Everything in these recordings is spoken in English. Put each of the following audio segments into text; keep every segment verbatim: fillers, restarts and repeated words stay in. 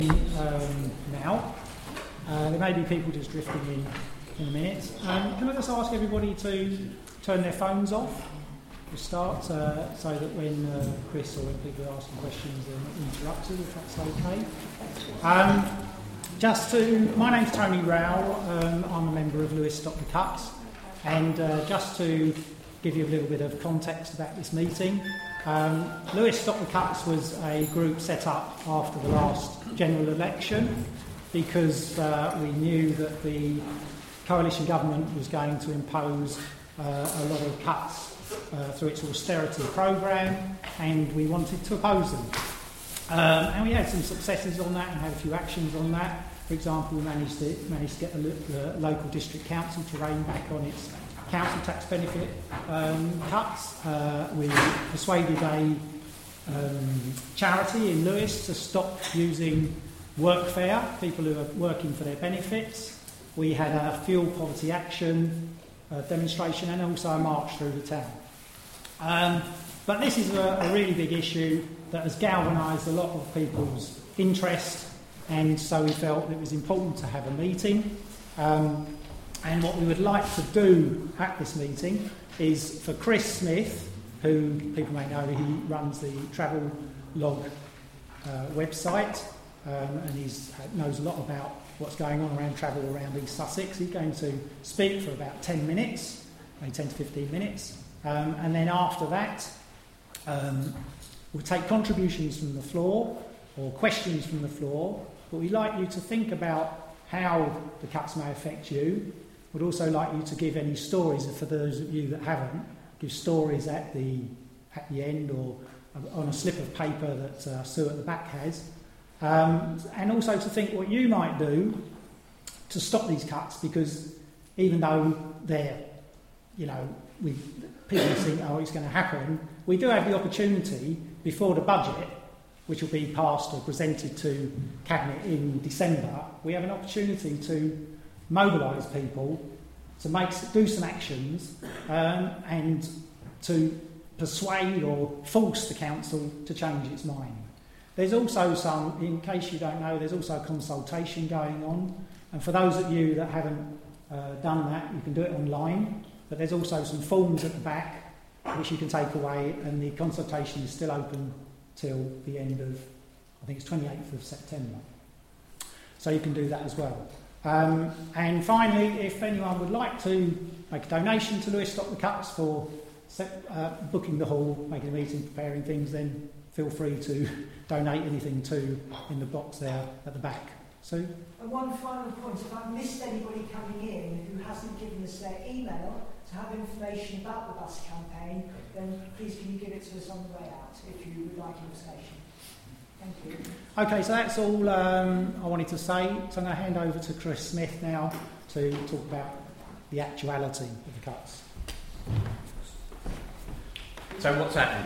Um, now. Uh, there may be people just drifting in in a minute. Um, can I just ask everybody to turn their phones off to start, uh, so that when uh, Chris or when people are asking questions they're not interrupted, if that's okay. Um, just to, my name's Tony Rowell. Um, I'm a member of Lewis Stop the Cuts, and uh, just to give you a little bit of context about this meeting. Um, Lewis Stop the Cuts was a group set up after the last general election because uh, we knew that the coalition government was going to impose uh, a lot of cuts uh, through its austerity programme, and we wanted to oppose them. Um, and we had some successes on that and had a few actions on that. For example, we managed to, managed to get the, the local district council to rein back on its council tax benefit um, cuts. Uh, we persuaded a um, charity in Lewis to stop using workfare, people who are working for their benefits. We had a fuel poverty action uh, demonstration and also a march through the town. Um, but this is a, a really big issue that has galvanised a lot of people's interest, and so we felt it was important to have a meeting. Um, And what we would like to do at this meeting is for Chris Smith, who people may know, he runs the Travel Log uh, website, um, and he knows a lot about what's going on around travel around East Sussex. He's going to speak for about ten minutes, maybe ten to fifteen minutes, um, and then after that um, we'll take contributions from the floor or questions from the floor, but we'd like you to think about how the cuts may affect you. We'd also like you to give any stories, for those of you that haven't, give stories at the at the end or on a slip of paper that uh, Sue at the back has. Um, and also to think what you might do to stop these cuts, because even though they're, you know, we people think, oh, it's going to happen, we do have the opportunity before the budget, which will be passed or presented to Cabinet in December, we have an opportunity to mobilise people to make do some actions um, and to persuade or force the council to change its mind. There's also some, in case you don't know, there's also a consultation going on, and for those of you that haven't uh, done that, you can do it online, but there's also some forms at the back which you can take away, and the consultation is still open till the end of, I think it's twenty-eighth of September. So you can do that as well. Um, and finally, if anyone would like to make a donation to Lewis Stop the Cuts for uh, booking the hall, making a meeting, preparing things, then feel free to donate anything to in the box there at the back. So, and one final point, if I've missed anybody coming in who hasn't given us their email to have information about the bus campaign, then please can you give it to us on the way out if you would like information. Thank you. Okay, so that's all um, I wanted to say. So I'm going to hand over to Chris Smith now to talk about the actuality of the cuts. So what's happening?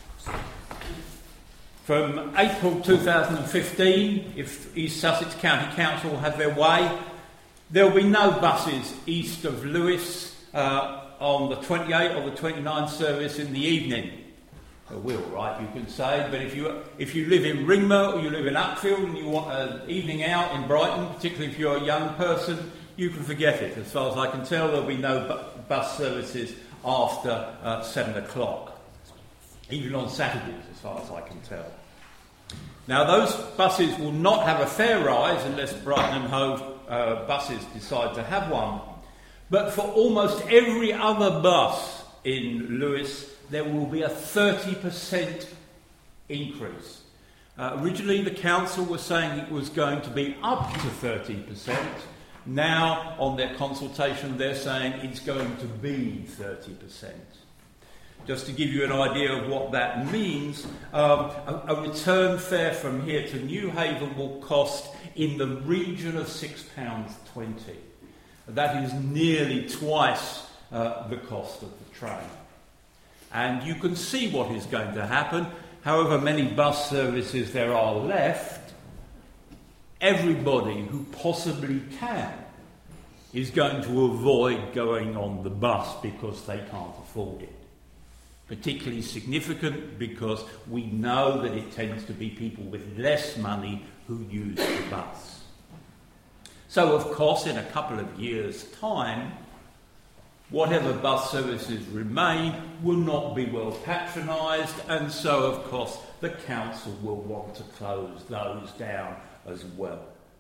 From April two thousand fifteen, if East Sussex County Council have their way, there will be no buses east of Lewis uh, on the twenty-eighth or the twenty-ninth service in the evening. A will, right, you can say, but if you if you live in Ringmer or you live in Uckfield and you want an evening out in Brighton, particularly if you're a young person, you can forget it. As far as I can tell, there'll be no bu- bus services after uh, seven o'clock, even on Saturdays, as far as I can tell. Now, those buses will not have a fare rise unless Brighton and Hove uh, buses decide to have one. But for almost every other bus in Lewis, there will be a thirty percent increase. Uh, originally, the council was saying it was going to be up to thirty percent. Now, on their consultation, they're saying it's going to be thirty percent. Just to give you an idea of what that means, um, a, a return fare from here to Newhaven will cost in the region of six pounds twenty. That is nearly twice uh, the cost of the train. And you can see what is going to happen. However many bus services there are left, everybody who possibly can is going to avoid going on the bus because they can't afford it. Particularly significant because we know that it tends to be people with less money who use the bus. So, of course, in a couple of years' time, whatever bus services remain will not be well patronised, and so, of course, the council will want to close those down as well.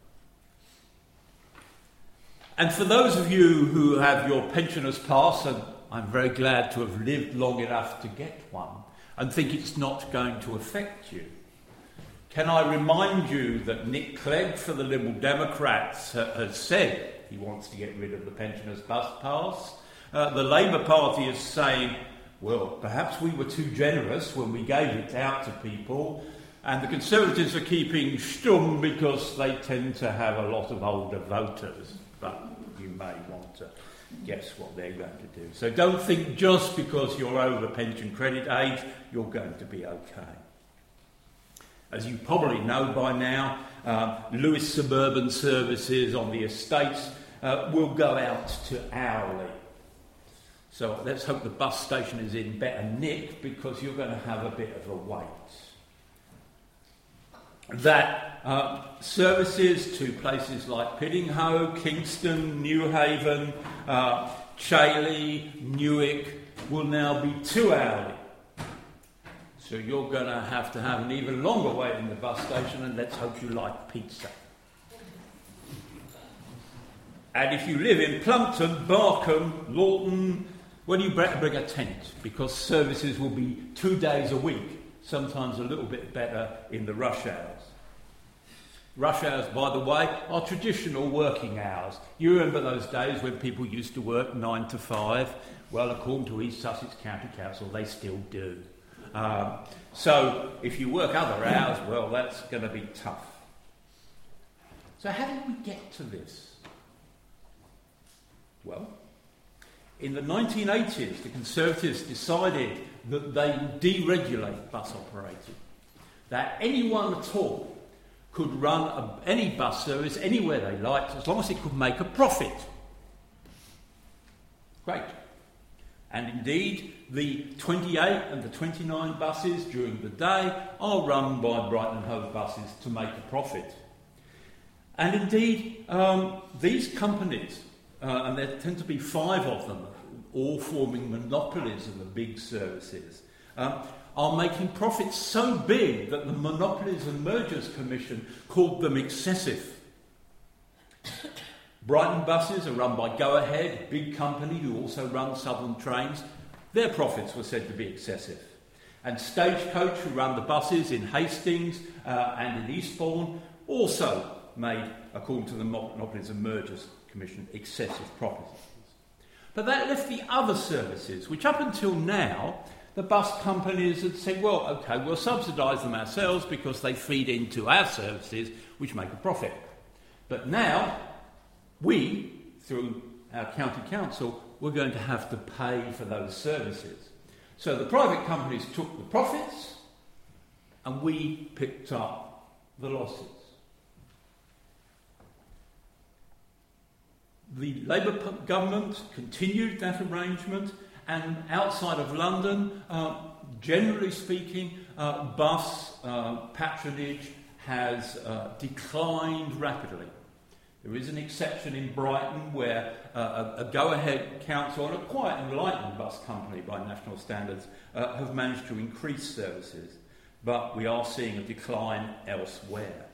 And for those of you who have your pensioners' pass, and I'm very glad to have lived long enough to get one, and think it's not going to affect you, can I remind you that Nick Clegg for the Liberal Democrats uh, has said he wants to get rid of the pensioners' bus pass. Uh, the Labour Party is saying, well, perhaps we were too generous when we gave it out to people, and the Conservatives are keeping stum because they tend to have a lot of older voters. But you may want to guess what they're going to do. So don't think just because you're over pension credit age, you're going to be okay. As you probably know by now, uh, Lewis Suburban Services on the estates uh, will go out to hourly. So let's hope the bus station is in better nick, because you're going to have a bit of a wait. That uh, services to places like Piddinghoe, Kingston, Newhaven, uh, Chailey, Newark will now be two hourly. So you're going to have to have an even longer wait in the bus station, and let's hope you like pizza. And if you live in Plumpton, Barkham, Lawton, well, you better bring a tent, because services will be two days a week, sometimes a little bit better in the rush hours. Rush hours, by the way, are traditional working hours. You remember those days when people used to work nine to five? Well, according to East Sussex County Council, they still do. Um, so if you work other hours, well, that's going to be tough. So how did we get to this? Well, in the nineteen eighties, the Conservatives decided that they would deregulate bus operating, that anyone at all could run a, any bus service anywhere they liked, as long as it could make a profit. Great. And indeed, the twenty-eight and the twenty-nine buses during the day are run by Brighton and Hove Buses to make a profit. And indeed, um, these companies, uh, and there tend to be five of them, all forming monopolies of the big services, um, are making profits so big that the Monopolies and Mergers Commission called them excessive. Brighton buses are run by Go Ahead, a big company who also runs Southern Trains. Their profits were said to be excessive. And Stagecoach, who run the buses in Hastings uh, and in Eastbourne, also made, according to the Monopolies and Mergers Commission, excessive profits. But that left the other services, which up until now, the bus companies had said, well, OK, we'll subsidise them ourselves because they feed into our services, which make a profit. But now, we, through our county council, we're going to have to pay for those services. So the private companies took the profits, and we picked up the losses. The Labour government continued that arrangement, and outside of London, uh, generally speaking, uh, bus uh, patronage has uh, declined rapidly. There is an exception in Brighton where uh, a, a go-ahead council and a quite enlightened bus company by national standards uh, have managed to increase services, but we are seeing a decline elsewhere.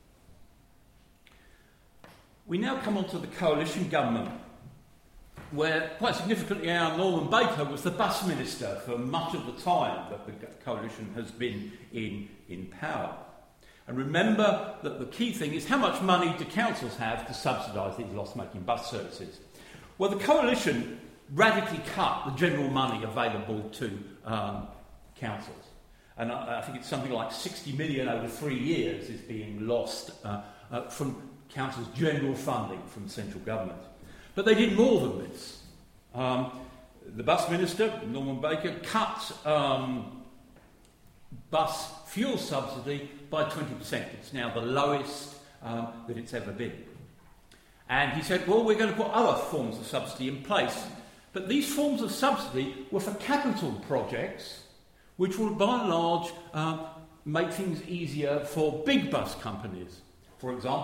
We now come on to the coalition government, where quite significantly our Norman Baker was the bus minister for much of the time that the coalition has been in, in power. And remember that the key thing is how much money do councils have to subsidise these loss-making bus services? Well, the coalition radically cut the general money available to um, councils. And I, I think it's something like sixty million over three years is being lost uh, uh, from councils' general funding from central government. But they did more than this. Um, the bus minister, Norman Baker, cut um, bus fuel subsidy by twenty percent. It's now the lowest um, that it's ever been. And he said, well, we're going to put other forms of subsidy in place. But these forms of subsidy were for capital projects, which will by and large uh, make things easier for big bus companies. For example,